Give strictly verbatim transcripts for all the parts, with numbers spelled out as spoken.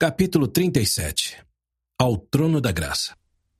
Capítulo trinta e sete. Ao Trono da Graça.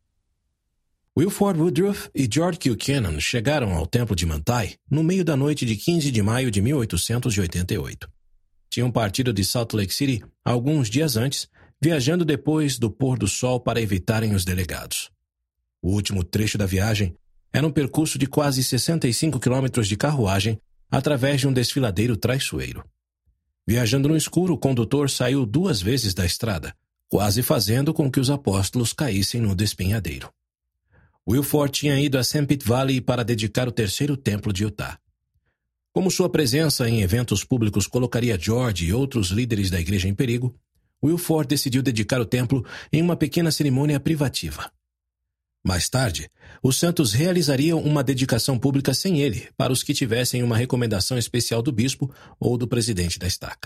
Wilford Woodruff e George Kilcannon chegaram ao Templo de Manti no meio da noite de quinze de maio de mil oitocentos e oitenta e oito. Tinham partido de Salt Lake City alguns dias antes, viajando depois do pôr do sol para evitarem os delegados. O último trecho da viagem era um percurso de quase sessenta e cinco quilômetros de carruagem através de um desfiladeiro traiçoeiro. Viajando no escuro, o condutor saiu duas vezes da estrada, quase fazendo com que os apóstolos caíssem no despenhadeiro. Wilford tinha ido a Sanpete Valley para dedicar o terceiro templo de Utah. Como sua presença em eventos públicos colocaria George e outros líderes da igreja em perigo, Wilford decidiu dedicar o templo em uma pequena cerimônia privativa. Mais tarde, os santos realizariam uma dedicação pública sem ele, para os que tivessem uma recomendação especial do bispo ou do presidente da estaca.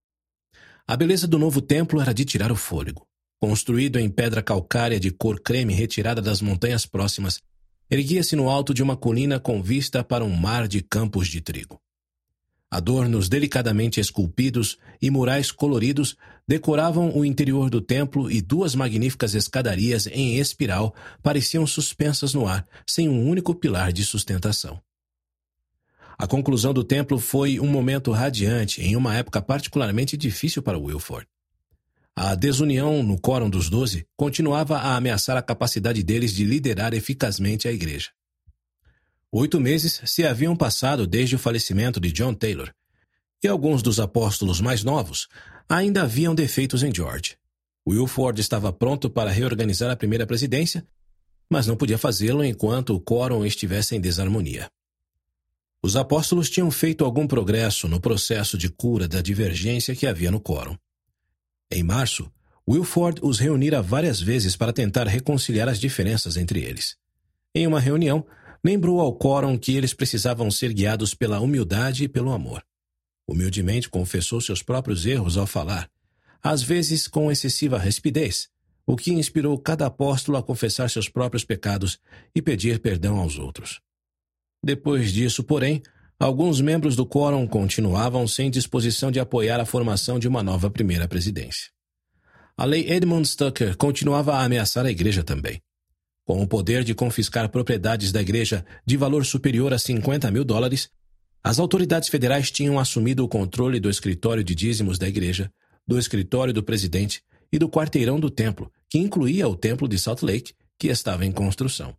A beleza do novo templo era de tirar o fôlego. Construído em pedra calcária de cor creme retirada das montanhas próximas, erguia-se no alto de uma colina com vista para um mar de campos de trigo. Adornos delicadamente esculpidos e murais coloridos decoravam o interior do templo e duas magníficas escadarias em espiral pareciam suspensas no ar, sem um único pilar de sustentação. A conclusão do templo foi um momento radiante em uma época particularmente difícil para Wilford. A desunião no Quórum dos Doze continuava a ameaçar a capacidade deles de liderar eficazmente a igreja. Oito meses se haviam passado desde o falecimento de John Taylor, e alguns dos apóstolos mais novos ainda haviam defeitos em George. Wilford estava pronto para reorganizar a primeira presidência, mas não podia fazê-lo enquanto o quórum estivesse em desarmonia. Os apóstolos tinham feito algum progresso no processo de cura da divergência que havia no quórum. Em março, Wilford os reunira várias vezes para tentar reconciliar as diferenças entre eles. Em uma reunião, lembrou ao quórum que eles precisavam ser guiados pela humildade e pelo amor. Humildemente confessou seus próprios erros ao falar, às vezes com excessiva rispidez, o que inspirou cada apóstolo a confessar seus próprios pecados e pedir perdão aos outros. Depois disso, porém, alguns membros do quórum continuavam sem disposição de apoiar a formação de uma nova primeira presidência. A lei Edmund Stucker continuava a ameaçar a igreja também. Com o poder de confiscar propriedades da igreja de valor superior a cinquenta mil dólares, as autoridades federais tinham assumido o controle do escritório de dízimos da igreja, do escritório do presidente e do quarteirão do templo, que incluía o templo de Salt Lake, que estava em construção.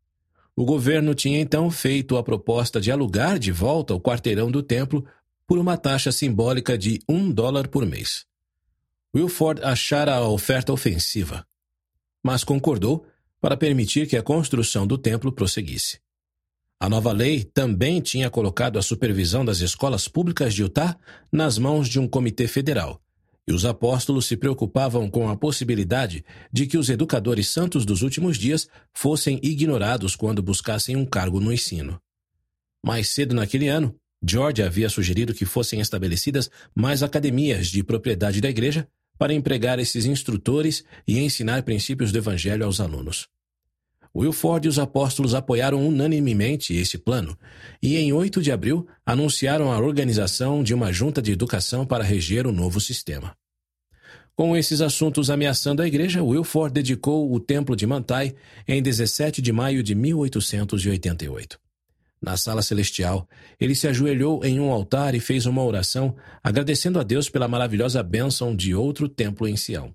O governo tinha então feito a proposta de alugar de volta o quarteirão do templo por uma taxa simbólica de um dólar por mês. Wilford achara a oferta ofensiva, mas concordou para permitir que a construção do templo prosseguisse. A nova lei também tinha colocado a supervisão das escolas públicas de Utah nas mãos de um comitê federal, e os apóstolos se preocupavam com a possibilidade de que os educadores santos dos últimos dias fossem ignorados quando buscassem um cargo no ensino. Mais cedo naquele ano, George havia sugerido que fossem estabelecidas mais academias de propriedade da igreja para empregar esses instrutores e ensinar princípios do evangelho aos alunos. Wilford e os apóstolos apoiaram unanimemente esse plano e, em oito de abril, anunciaram a organização de uma junta de educação para reger o novo sistema. Com esses assuntos ameaçando a igreja, Wilford dedicou o Templo de Manti em dezessete de maio de mil oitocentos e oitenta e oito. Na sala celestial, ele se ajoelhou em um altar e fez uma oração, agradecendo a Deus pela maravilhosa bênção de outro templo em Sião.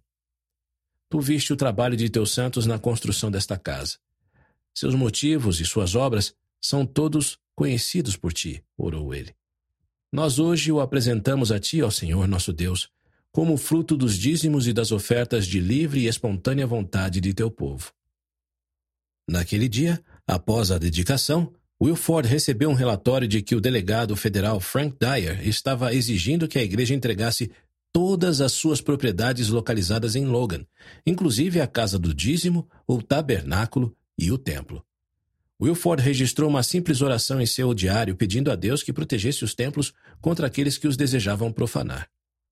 Tu viste o trabalho de teus santos na construção desta casa. Seus motivos e suas obras são todos conhecidos por ti, orou ele. Nós hoje o apresentamos a ti, ó Senhor nosso Deus, como fruto dos dízimos e das ofertas de livre e espontânea vontade de teu povo. Naquele dia, após a dedicação, Wilford recebeu um relatório de que o delegado federal Frank Dyer estava exigindo que a igreja entregasse todas as suas propriedades localizadas em Logan, inclusive a casa do dízimo, o tabernáculo e o templo. Wilford registrou uma simples oração em seu diário pedindo a Deus que protegesse os templos contra aqueles que os desejavam profanar.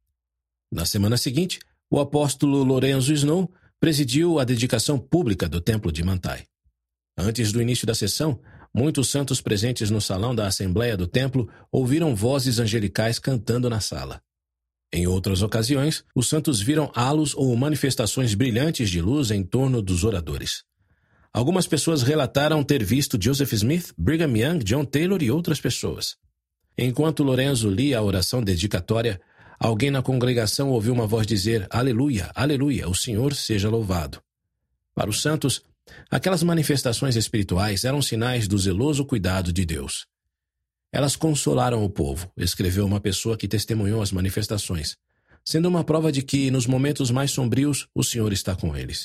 Na semana seguinte, o apóstolo Lorenzo Snow presidiu a dedicação pública do Templo de Manti. Antes do início da sessão, muitos santos presentes no salão da Assembleia do Templo ouviram vozes angelicais cantando na sala. Em outras ocasiões, os santos viram halos ou manifestações brilhantes de luz em torno dos oradores. Algumas pessoas relataram ter visto Joseph Smith, Brigham Young, John Taylor e outras pessoas. Enquanto Lorenzo lia a oração dedicatória, alguém na congregação ouviu uma voz dizer: Aleluia, aleluia, o Senhor seja louvado. Para os santos, aquelas manifestações espirituais eram sinais do zeloso cuidado de Deus. Elas consolaram o povo, escreveu uma pessoa que testemunhou as manifestações, sendo uma prova de que, nos momentos mais sombrios, o Senhor está com eles.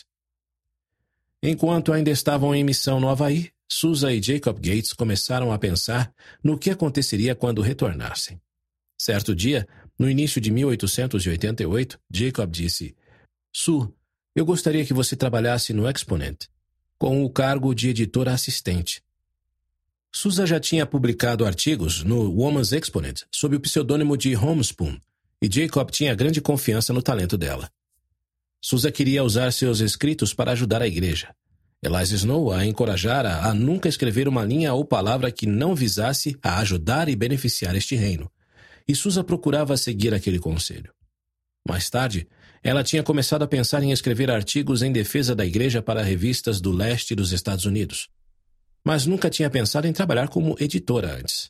Enquanto ainda estavam em missão no Havaí, Susan e Jacob Gates começaram a pensar no que aconteceria quando retornassem. Certo dia, no início de mil oitocentos e oitenta e oito, Jacob disse: Sue, eu gostaria que você trabalhasse no Exponent, com o cargo de editora assistente. Susan já tinha publicado artigos no Woman's Exponent sob o pseudônimo de Homespun, e Jacob tinha grande confiança no talento dela. Susan queria usar seus escritos para ajudar a igreja. Eliza Snow a encorajara a nunca escrever uma linha ou palavra que não visasse a ajudar e beneficiar este reino, e Susan procurava seguir aquele conselho. Mais tarde, ela tinha começado a pensar em escrever artigos em defesa da igreja para revistas do leste dos Estados Unidos, mas nunca tinha pensado em trabalhar como editora antes.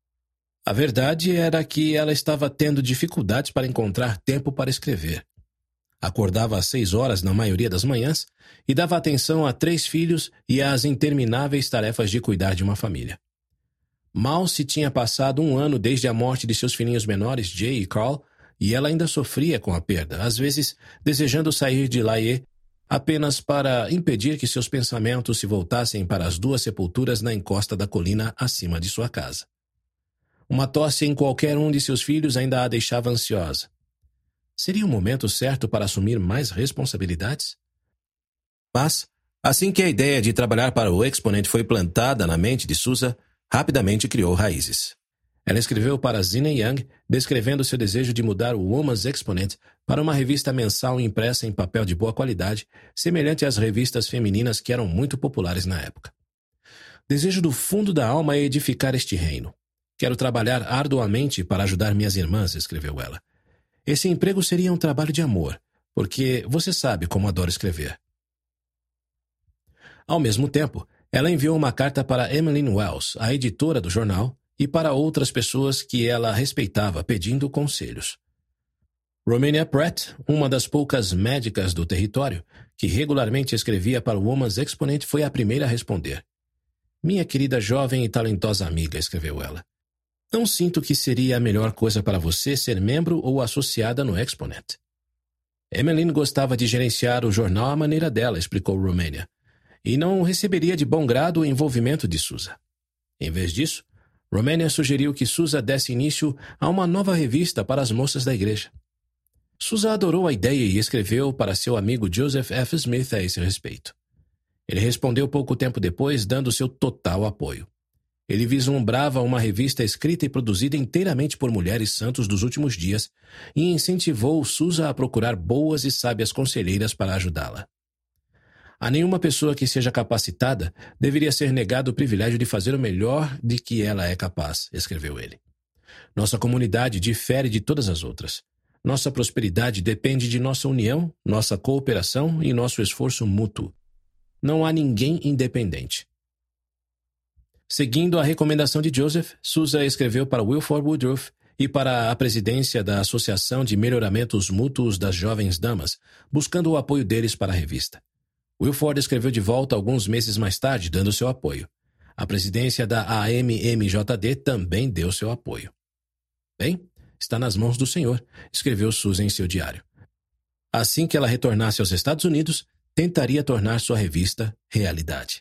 A verdade era que ela estava tendo dificuldades para encontrar tempo para escrever. Acordava às seis horas na maioria das manhãs e dava atenção a três filhos e às intermináveis tarefas de cuidar de uma família. Mal se tinha passado um ano desde a morte de seus filhinhos menores, Jay e Carl, e ela ainda sofria com a perda, às vezes desejando sair de Laie apenas para impedir que seus pensamentos se voltassem para as duas sepulturas na encosta da colina acima de sua casa. Uma tosse em qualquer um de seus filhos ainda a deixava ansiosa. Seria o momento certo para assumir mais responsabilidades? Mas, assim que a ideia de trabalhar para o Exponent foi plantada na mente de Susan, rapidamente criou raízes. Ela escreveu para Zina Young, descrevendo seu desejo de mudar o Woman's Exponent para uma revista mensal impressa em papel de boa qualidade, semelhante às revistas femininas que eram muito populares na época. Desejo do fundo da alma é edificar este reino. Quero trabalhar arduamente para ajudar minhas irmãs, escreveu ela. Esse emprego seria um trabalho de amor, porque você sabe como adoro escrever. Ao mesmo tempo, ela enviou uma carta para Emmeline Wells, a editora do jornal, e para outras pessoas que ela respeitava, pedindo conselhos. Romania Pratt, uma das poucas médicas do território, que regularmente escrevia para o Woman's Exponent, foi a primeira a responder. Minha querida jovem e talentosa amiga, escreveu ela. Não sinto que seria a melhor coisa para você ser membro ou associada no Exponent. Emmeline gostava de gerenciar o jornal à maneira dela, explicou Romania, e não receberia de bom grado o envolvimento de Susan. Em vez disso, Romania sugeriu que Susan desse início a uma nova revista para as moças da igreja. Susan adorou a ideia e escreveu para seu amigo Joseph F. Smith a esse respeito. Ele respondeu pouco tempo depois, dando seu total apoio. Ele vislumbrava uma revista escrita e produzida inteiramente por mulheres santos dos últimos dias e incentivou Susan a procurar boas e sábias conselheiras para ajudá-la. A nenhuma pessoa que seja capacitada deveria ser negado o privilégio de fazer o melhor de que ela é capaz, escreveu ele. Nossa comunidade difere de todas as outras. Nossa prosperidade depende de nossa união, nossa cooperação e nosso esforço mútuo. Não há ninguém independente. Seguindo a recomendação de Joseph, Susan escreveu para Wilford Woodruff e para a presidência da Associação de Melhoramentos Mútuos das Jovens Damas, buscando o apoio deles para a revista. Wilford escreveu de volta alguns meses mais tarde, dando seu apoio. A presidência da A M M J D também deu seu apoio. Bem, está nas mãos do Senhor, escreveu Susan em seu diário. Assim que ela retornasse aos Estados Unidos, tentaria tornar sua revista realidade.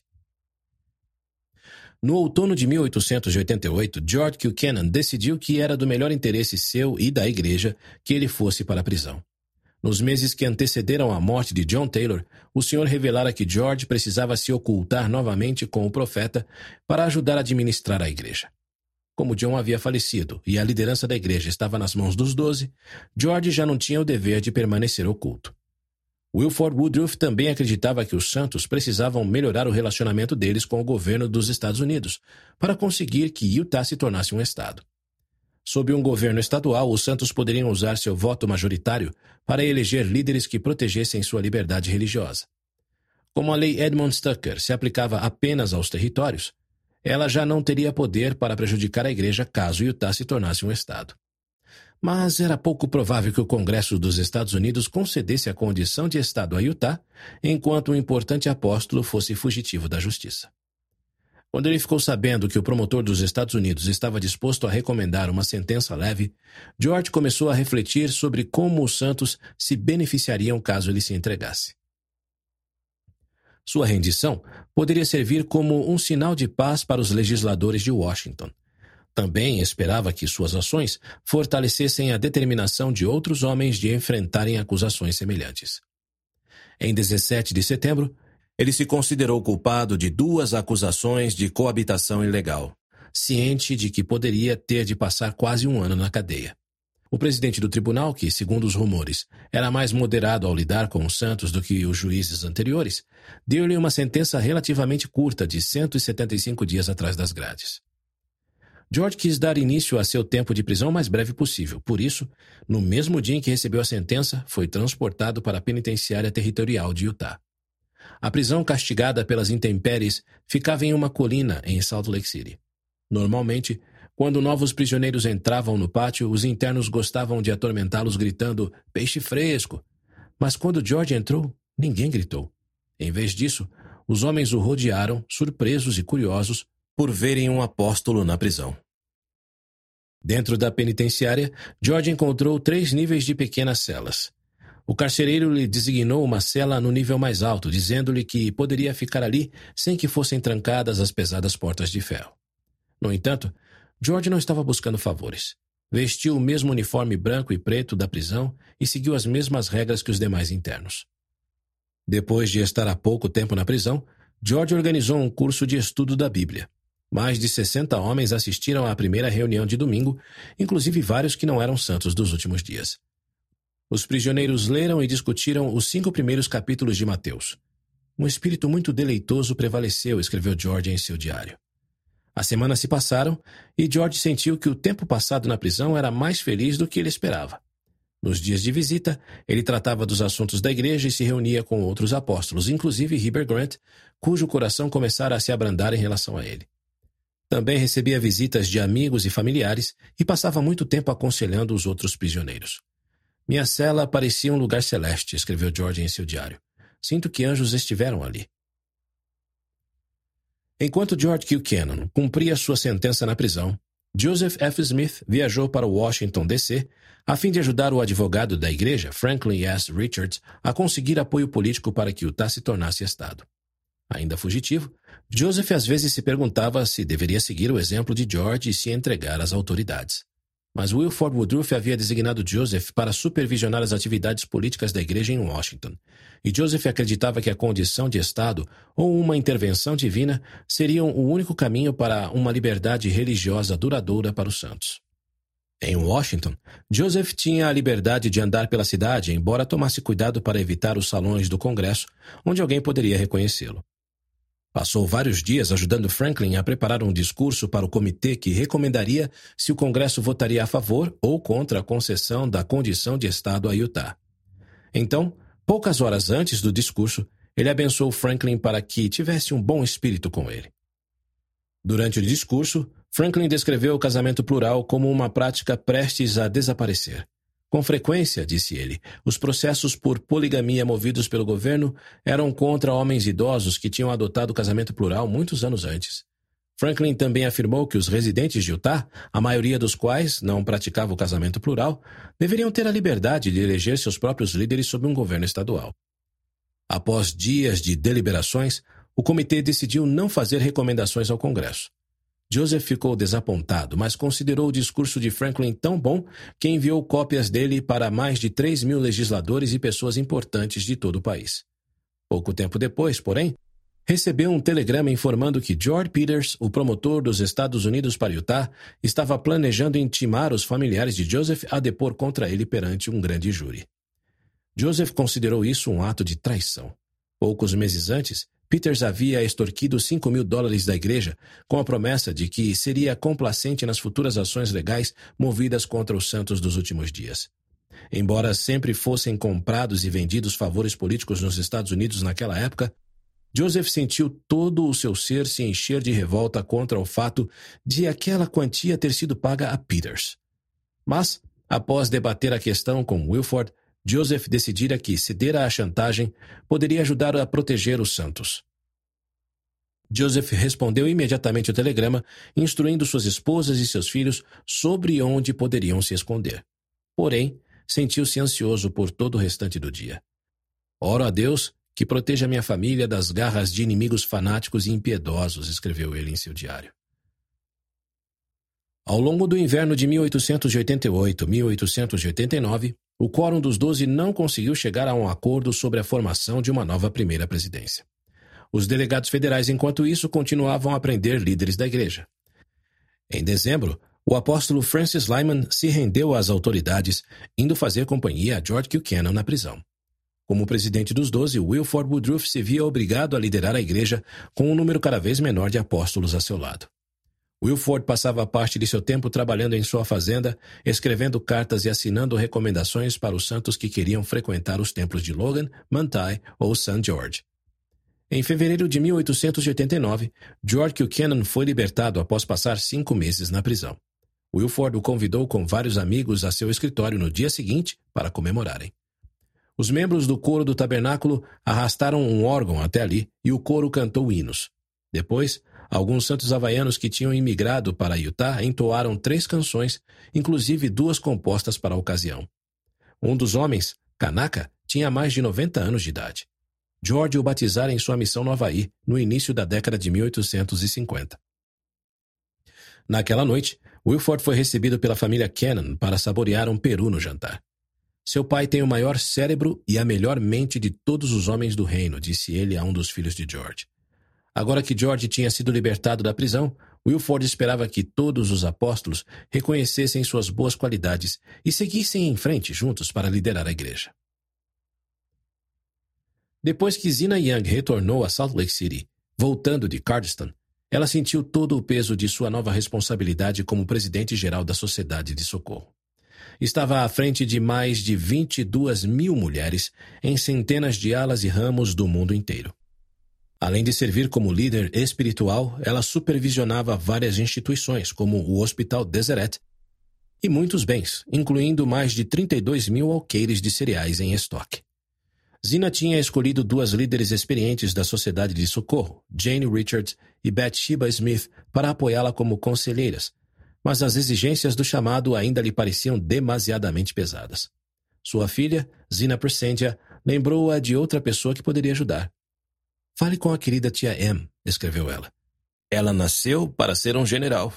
No outono de mil oitocentos e oitenta e oito, George Buchanan decidiu que era do melhor interesse seu e da igreja que ele fosse para a prisão. Nos meses que antecederam a morte de John Taylor, o Senhor revelara que George precisava se ocultar novamente com o profeta para ajudar a administrar a igreja. Como John havia falecido e a liderança da igreja estava nas mãos dos doze, George já não tinha o dever de permanecer oculto. Wilford Woodruff também acreditava que os santos precisavam melhorar o relacionamento deles com o governo dos Estados Unidos para conseguir que Utah se tornasse um estado. Sob um governo estadual, os santos poderiam usar seu voto majoritário para eleger líderes que protegessem sua liberdade religiosa. Como a lei Edmund Tucker se aplicava apenas aos territórios, ela já não teria poder para prejudicar a igreja caso Utah se tornasse um estado. Mas era pouco provável que o Congresso dos Estados Unidos concedesse a condição de estado a Utah, enquanto um importante apóstolo fosse fugitivo da justiça. Quando ele ficou sabendo que o promotor dos Estados Unidos estava disposto a recomendar uma sentença leve, George começou a refletir sobre como os santos se beneficiariam caso ele se entregasse. Sua rendição poderia servir como um sinal de paz para os legisladores de Washington. Também esperava que suas ações fortalecessem a determinação de outros homens de enfrentarem acusações semelhantes. Em dezessete de setembro, ele se considerou culpado de duas acusações de coabitação ilegal, ciente de que poderia ter de passar quase um ano na cadeia. O presidente do tribunal, que, segundo os rumores, era mais moderado ao lidar com os santos do que os juízes anteriores, deu-lhe uma sentença relativamente curta de cento e setenta e cinco dias atrás das grades. George quis dar início a seu tempo de prisão o mais breve possível. Por isso, no mesmo dia em que recebeu a sentença, foi transportado para a penitenciária territorial de Utah. A prisão, castigada pelas intempéries, ficava em uma colina em Salt Lake City. Normalmente, quando novos prisioneiros entravam no pátio, os internos gostavam de atormentá-los gritando "peixe fresco". Mas quando George entrou, ninguém gritou. Em vez disso, os homens o rodearam, surpresos e curiosos, por verem um apóstolo na prisão. Dentro da penitenciária, George encontrou três níveis de pequenas celas. O carcereiro lhe designou uma cela no nível mais alto, dizendo-lhe que poderia ficar ali sem que fossem trancadas as pesadas portas de ferro. No entanto, George não estava buscando favores. Vestiu o mesmo uniforme branco e preto da prisão e seguiu as mesmas regras que os demais internos. Depois de estar há pouco tempo na prisão, George organizou um curso de estudo da Bíblia. Mais de sessenta homens assistiram à primeira reunião de domingo, inclusive vários que não eram santos dos últimos dias. Os prisioneiros leram e discutiram os cinco primeiros capítulos de Mateus. Um espírito muito deleitoso prevaleceu, escreveu George em seu diário. As semanas se passaram e George sentiu que o tempo passado na prisão era mais feliz do que ele esperava. Nos dias de visita, ele tratava dos assuntos da igreja e se reunia com outros apóstolos, inclusive Heber Grant, cujo coração começara a se abrandar em relação a ele. Também recebia visitas de amigos e familiares e passava muito tempo aconselhando os outros prisioneiros. Minha cela parecia um lugar celeste, escreveu George em seu diário. Sinto que anjos estiveram ali. Enquanto George Buchanan cumpria sua sentença na prisão, Joseph F. Smith viajou para Washington, D C, a fim de ajudar o advogado da igreja, Franklin S. Richards, a conseguir apoio político para que Utah se tornasse estado. Ainda fugitivo, Joseph às vezes se perguntava se deveria seguir o exemplo de George e se entregar às autoridades. Mas Wilford Woodruff havia designado Joseph para supervisionar as atividades políticas da igreja em Washington, e Joseph acreditava que a condição de Estado ou uma intervenção divina seriam o único caminho para uma liberdade religiosa duradoura para os santos. Em Washington, Joseph tinha a liberdade de andar pela cidade, embora tomasse cuidado para evitar os salões do Congresso, onde alguém poderia reconhecê-lo. Passou vários dias ajudando Franklin a preparar um discurso para o comitê que recomendaria se o Congresso votaria a favor ou contra a concessão da condição de Estado a Utah. Então, poucas horas antes do discurso, ele abençoou Franklin para que tivesse um bom espírito com ele. Durante o discurso, Franklin descreveu o casamento plural como uma prática prestes a desaparecer. Com frequência, disse ele, os processos por poligamia movidos pelo governo eram contra homens idosos que tinham adotado o casamento plural muitos anos antes. Franklin também afirmou que os residentes de Utah, a maioria dos quais não praticava o casamento plural, deveriam ter a liberdade de eleger seus próprios líderes sob um governo estadual. Após dias de deliberações, o comitê decidiu não fazer recomendações ao Congresso. Joseph ficou desapontado, mas considerou o discurso de Franklin tão bom que enviou cópias dele para mais de três mil legisladores e pessoas importantes de todo o país. Pouco tempo depois, porém, recebeu um telegrama informando que George Peters, o promotor dos Estados Unidos para Utah, estava planejando intimar os familiares de Joseph a depor contra ele perante um grande júri. Joseph considerou isso um ato de traição. Poucos meses antes, Peters havia extorquido cinco mil dólares da igreja com a promessa de que seria complacente nas futuras ações legais movidas contra os santos dos últimos dias. Embora sempre fossem comprados e vendidos favores políticos nos Estados Unidos naquela época, Joseph sentiu todo o seu ser se encher de revolta contra o fato de aquela quantia ter sido paga a Peters. Mas, após debater a questão com Wilford, Joseph decidira que ceder à chantagem poderia ajudar a proteger os santos. Joseph respondeu imediatamente o telegrama, instruindo suas esposas e seus filhos sobre onde poderiam se esconder. Porém, sentiu-se ansioso por todo o restante do dia. Oro a Deus que proteja minha família das garras de inimigos fanáticos e impiedosos, escreveu ele em seu diário. Ao longo do inverno de mil oitocentos e oitenta e oito a mil oitocentos e oitenta e nove, o Quórum dos Doze não conseguiu chegar a um acordo sobre a formação de uma nova primeira presidência. Os delegados federais, enquanto isso, continuavam a prender líderes da igreja. Em dezembro, o apóstolo Francis Lyman se rendeu às autoridades, indo fazer companhia a George Buchanan na prisão. Como presidente dos Doze, Wilford Woodruff se via obrigado a liderar a igreja com um número cada vez menor de apóstolos a seu lado. Wilford passava parte de seu tempo trabalhando em sua fazenda, escrevendo cartas e assinando recomendações para os santos que queriam frequentar os templos de Logan, Manti ou Saint George. Em fevereiro de mil oitocentos e oitenta e nove, George Buchanan foi libertado após passar cinco meses na prisão. Wilford o convidou com vários amigos a seu escritório no dia seguinte para comemorarem. Os membros do coro do tabernáculo arrastaram um órgão até ali e o coro cantou hinos. Depois, alguns santos havaianos que tinham imigrado para Utah entoaram três canções, inclusive duas compostas para a ocasião. Um dos homens, Kanaka, tinha mais de noventa anos de idade. George o batizara em sua missão no Havaí, no início da década de mil oitocentos e cinquenta. Naquela noite, Wilford foi recebido pela família Cannon para saborear um peru no jantar. Seu pai tem o maior cérebro e a melhor mente de todos os homens do reino, disse ele a um dos filhos de George. Agora que George tinha sido libertado da prisão, Wilford esperava que todos os apóstolos reconhecessem suas boas qualidades e seguissem em frente juntos para liderar a igreja. Depois que Zina Young retornou a Salt Lake City, voltando de Cardiston, ela sentiu todo o peso de sua nova responsabilidade como presidente-geral da Sociedade de Socorro. Estava à frente de mais de vinte e duas mil mulheres em centenas de alas e ramos do mundo inteiro. Além de servir como líder espiritual, ela supervisionava várias instituições, como o Hospital Deseret, e muitos bens, incluindo mais de trinta e dois mil alqueires de cereais em estoque. Zina tinha escolhido duas líderes experientes da Sociedade de Socorro, Jane Richards e Bathsheba Smith, para apoiá-la como conselheiras, mas as exigências do chamado ainda lhe pareciam demasiadamente pesadas. Sua filha, Zina Presendia, lembrou-a de outra pessoa que poderia ajudar. Fale com a querida tia Em, escreveu ela. Ela nasceu para ser um general.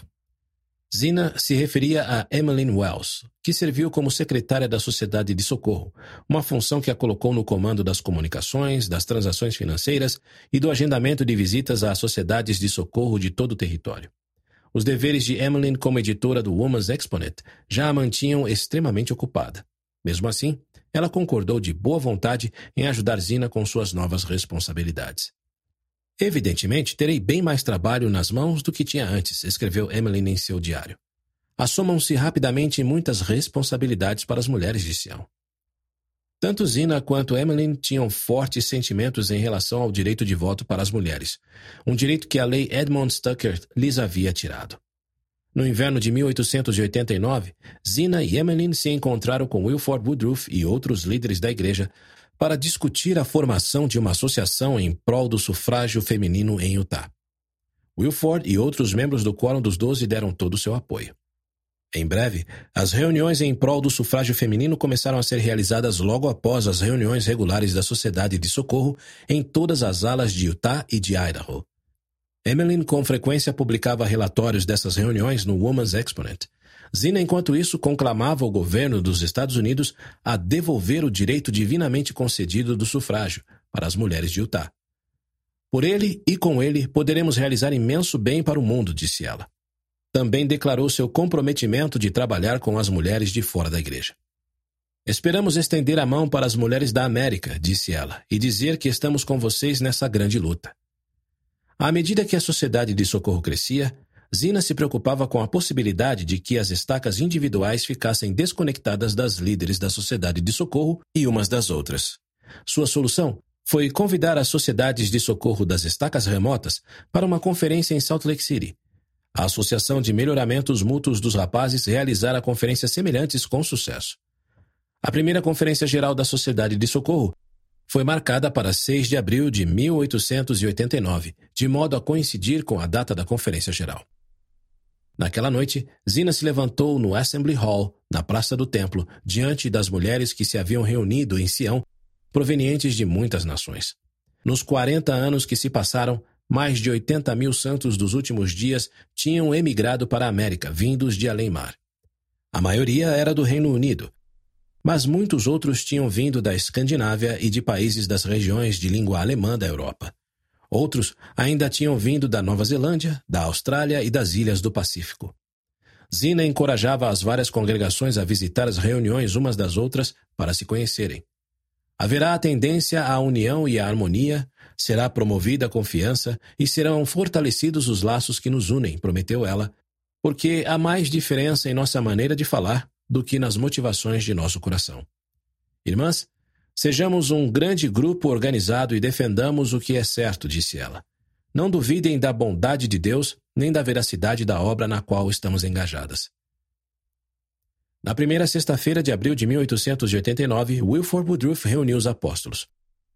Zina se referia a Emmeline Wells, que serviu como secretária da Sociedade de Socorro, uma função que a colocou no comando das comunicações, das transações financeiras e do agendamento de visitas às sociedades de socorro de todo o território. Os deveres de Emmeline como editora do Woman's Exponent já a mantinham extremamente ocupada. Mesmo assim, ela concordou de boa vontade em ajudar Zina com suas novas responsabilidades. Evidentemente, terei bem mais trabalho nas mãos do que tinha antes, escreveu Emmeline em seu diário. Assomam-se rapidamente muitas responsabilidades para as mulheres de Sião. Tanto Zina quanto Emmeline tinham fortes sentimentos em relação ao direito de voto para as mulheres, um direito que a lei Edmund Stucker lhes havia tirado. No inverno de mil oitocentos e oitenta e nove, Zina e Emmeline se encontraram com Wilford Woodruff e outros líderes da igreja para discutir a formação de uma associação em prol do sufrágio feminino em Utah. Wilford e outros membros do Quórum dos Doze deram todo o seu apoio. Em breve, as reuniões em prol do sufrágio feminino começaram a ser realizadas logo após as reuniões regulares da Sociedade de Socorro em todas as alas de Utah e de Idaho. Emmeline com frequência publicava relatórios dessas reuniões no Woman's Exponent. Zina, enquanto isso, conclamava o governo dos Estados Unidos a devolver o direito divinamente concedido do sufrágio para as mulheres de Utah. Por ele e com ele poderemos realizar imenso bem para o mundo, disse ela. Também declarou seu comprometimento de trabalhar com as mulheres de fora da igreja. Esperamos estender a mão para as mulheres da América, disse ela, e dizer que estamos com vocês nessa grande luta. À medida que a sociedade de socorro crescia, Zina se preocupava com a possibilidade de que as estacas individuais ficassem desconectadas das líderes da sociedade de socorro e umas das outras. Sua solução foi convidar as sociedades de socorro das estacas remotas para uma conferência em Salt Lake City. A Associação de Melhoramentos Mútuos dos Rapazes realizara conferências semelhantes com sucesso. A primeira Conferência Geral da Sociedade de Socorro foi marcada para seis de abril de mil oitocentos e oitenta e nove, de modo a coincidir com a data da Conferência Geral. Naquela noite, Zina se levantou no Assembly Hall, na Praça do Templo, diante das mulheres que se haviam reunido em Sião, provenientes de muitas nações. Nos quarenta anos que se passaram, mais de oitenta mil santos dos últimos dias tinham emigrado para a América, vindos de além-mar. A maioria era do Reino Unido, mas muitos outros tinham vindo da Escandinávia e de países das regiões de língua alemã da Europa. Outros ainda tinham vindo da Nova Zelândia, da Austrália e das ilhas do Pacífico. Zina encorajava as várias congregações a visitar as reuniões umas das outras para se conhecerem. Haverá a tendência à união e à harmonia, será promovida a confiança e serão fortalecidos os laços que nos unem, prometeu ela, porque há mais diferença em nossa maneira de falar do que nas motivações de nosso coração. Irmãs, sejamos um grande grupo organizado e defendamos o que é certo, disse ela. Não duvidem da bondade de Deus, nem da veracidade da obra na qual estamos engajadas. Na primeira sexta-feira de abril de mil oitocentos e oitenta e nove, Wilford Woodruff reuniu os apóstolos.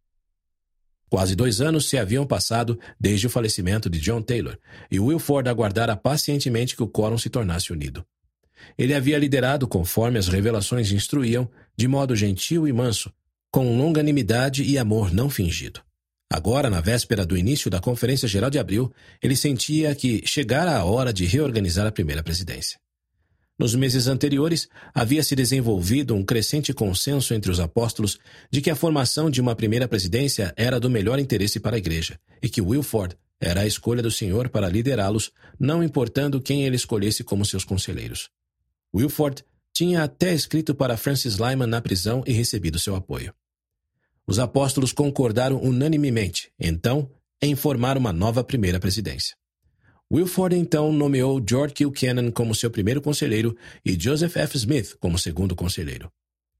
Quase dois anos se haviam passado desde o falecimento de John Taylor, e Wilford aguardara pacientemente que o quórum se tornasse unido. Ele havia liderado conforme as revelações instruíam, de modo gentil e manso, com longanimidade e amor não fingido. Agora, na véspera do início da Conferência Geral de Abril, ele sentia que chegara a hora de reorganizar a primeira presidência. Nos meses anteriores, havia se desenvolvido um crescente consenso entre os apóstolos de que a formação de uma primeira presidência era do melhor interesse para a igreja e que Wilford era a escolha do Senhor para liderá-los, não importando quem ele escolhesse como seus conselheiros. Wilford tinha até escrito para Francis Lyman na prisão e recebido seu apoio. Os apóstolos concordaram unanimemente, então, em formar uma nova primeira presidência. Wilford, então, nomeou George Kilcannon como seu primeiro conselheiro e Joseph F. Smith como segundo conselheiro.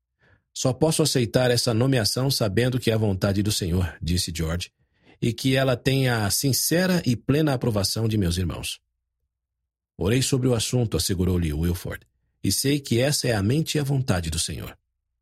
Só posso aceitar essa nomeação sabendo que é a vontade do Senhor, disse George, e que ela tenha a sincera e plena aprovação de meus irmãos. Orei sobre o assunto, assegurou-lhe Wilford, e sei que essa é a mente e a vontade do Senhor.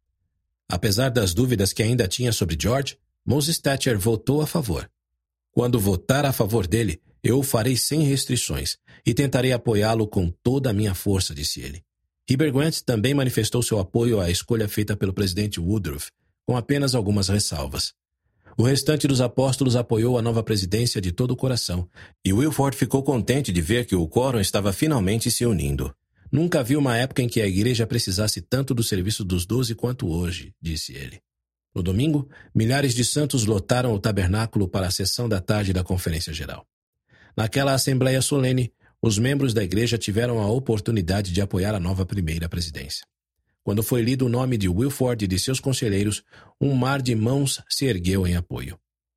Apesar das dúvidas que ainda tinha sobre George, Moses Thatcher votou a favor. Quando votar a favor dele, eu o farei sem restrições e tentarei apoiá-lo com toda a minha força, disse ele. Heber Grant também manifestou seu apoio à escolha feita pelo presidente Woodruff, com apenas algumas ressalvas. O restante dos apóstolos apoiou a nova presidência de todo o coração, e Wilford ficou contente de ver que o quórum estava finalmente se unindo. Nunca vi uma época em que a igreja precisasse tanto do serviço dos doze quanto hoje, disse ele. No domingo, milhares de santos lotaram o tabernáculo para a sessão da tarde da Conferência Geral. Naquela assembleia solene, os membros da igreja tiveram a oportunidade de apoiar a nova primeira presidência. Quando foi lido o nome de Wilford e de seus conselheiros, um mar de mãos se ergueu em apoio.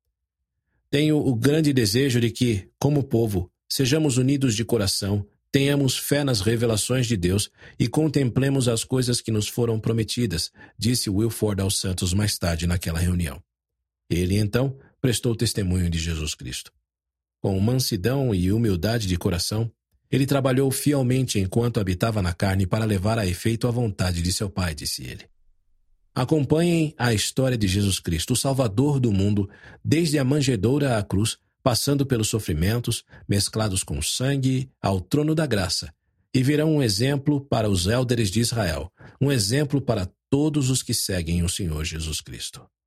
Tenho o grande desejo de que, como povo, sejamos unidos de coração, tenhamos fé nas revelações de Deus e contemplemos as coisas que nos foram prometidas, disse Wilford aos santos mais tarde naquela reunião. Ele, então, prestou testemunho de Jesus Cristo. Com mansidão e humildade de coração, ele trabalhou fielmente enquanto habitava na carne para levar a efeito a vontade de seu Pai, disse ele. Acompanhem a história de Jesus Cristo, o Salvador do mundo, desde a manjedoura à cruz, passando pelos sofrimentos, mesclados com sangue, ao trono da graça, e verão um exemplo para os élderes de Israel, um exemplo para todos os que seguem o Senhor Jesus Cristo.